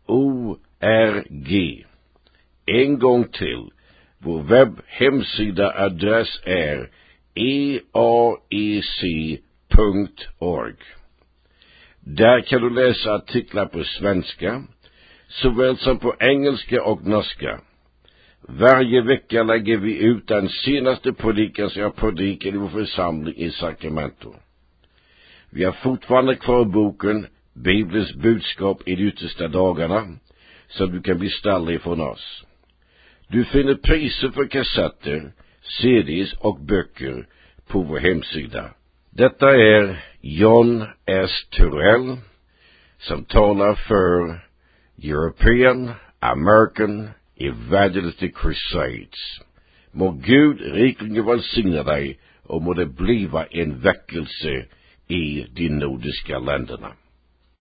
[SPEAKER 4] org. En gång till. Vår webbhemsida adress är e a e c punkt org. Där kan du läsa artiklar på svenska såväl som på engelska och norska. Varje vecka lägger vi ut den senaste predikan som jag predikar i vår församling i Sacramento. Vi har fortfarande kvar boken Bibelns budskap i de yttersta dagarna som du kan beställa ifrån oss. Du finner priser för kassetter, C Ds och böcker på vår hemsida. Detta är John S. Turell som talar för European American Evangelistic Crusades. Må Gud rikligen välsigna dig och må det bliva en väckelse i de nordiska länderna.